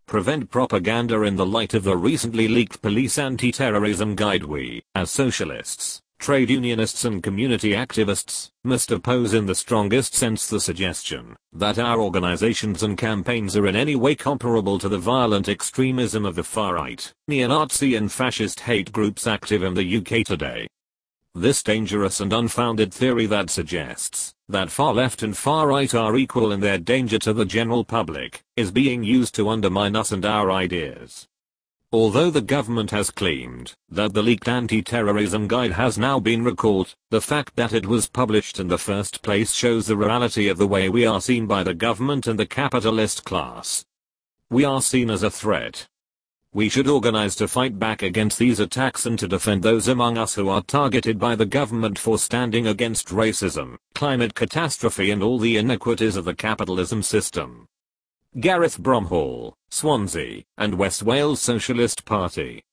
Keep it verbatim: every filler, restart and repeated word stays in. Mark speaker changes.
Speaker 1: prevent propaganda in the light of the recently leaked police anti-terrorism guide. We, as socialists, trade unionists and community activists, must oppose in the strongest sense the suggestion that our organizations and campaigns are in any way comparable to the violent extremism of the far-right, neo-Nazi and fascist hate groups active in the U K today. This dangerous and unfounded theory that suggests that far left and far right are equal in their danger to the general public is being used to undermine us and our ideas. Although the government has claimed that the leaked anti-terrorism guide has now been recalled, the fact that it was published in the first place shows the reality of the way we are seen by the government and the capitalist class. We are seen as a threat. We should organize to fight back against these attacks and to defend those among us who are targeted by the government for standing against racism, climate catastrophe and all the iniquities of the capitalism system. Gareth Bromhall, Swansea, and West Wales Socialist Party.